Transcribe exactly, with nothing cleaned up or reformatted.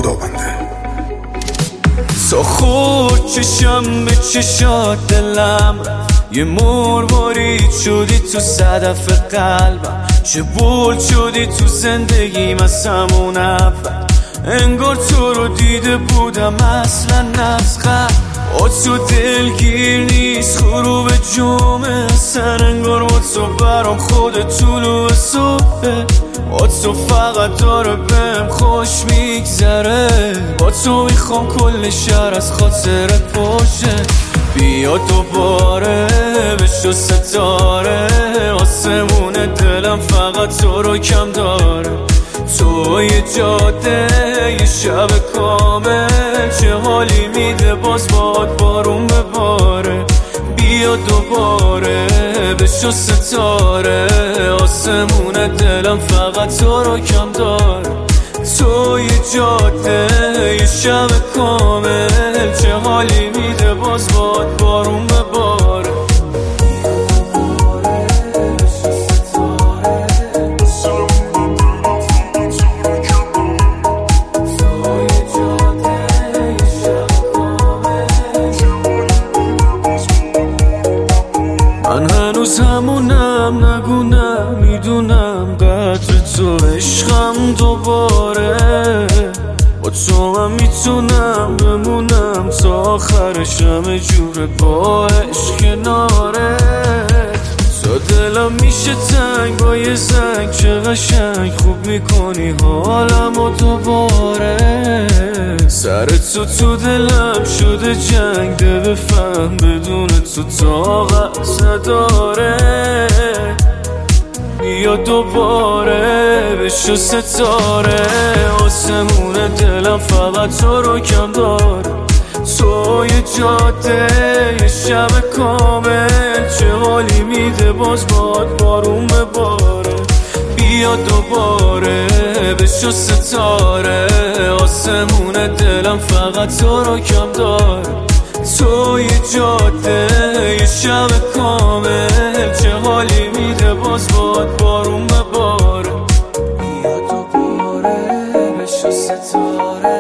خداونده. تا خود چشم به چشات دلم رفت، یه مرمارید شدی تو صدف قلبم، چه بولد شدی تو زندگیم از همون اول. انگار تو رو دیده بودم اصلا نزغم، با تو دلگیر نیست غروب جمعه سر، انگار با تو برام خود طلوع صبحه، با تو فقط داره بهم خوش میگذره، با تو میخوام کل شهر از خاطر پاشه. بیا دوباره بشو ستاره، آسمون دلم فقط تو رو کم داره. تو یه جاده یه شب کامل، چه حالی میده باز باد بارون بباره. بیا دوباره بشو ستاره، آسمون دلم فقط تو رو کم داره. تو یه جاده یه شب کامل، چه حالی میده باز باد بارون بباره. من هنوز همونم، نگونم میدونم قدر تو، عشقم دوباره با تو من میتونم بمونم تا آخرش، همه جوره با عشق کناره. تو دلم میشه تنگ با یه زنگ، چه قشنگ خوب میکنی حالمو دوباره. سر تو تو دلم شده جنگ، ده بفهم بدون تو طاقت نداره. بیا دوباره بشو ستاره، آسمون دلم فقط تو رو کم داره. تو یه جاده یه شب کامل، چه حالی میده باز باد بارون بباره. بیا دوباره بشو ستاره، آسمون دلم فقط تو رو کم داره. تو یه جاده یه شب کامل، چه حالی میده باز باد بارون بباره. بیا دوباره بشو ستاره،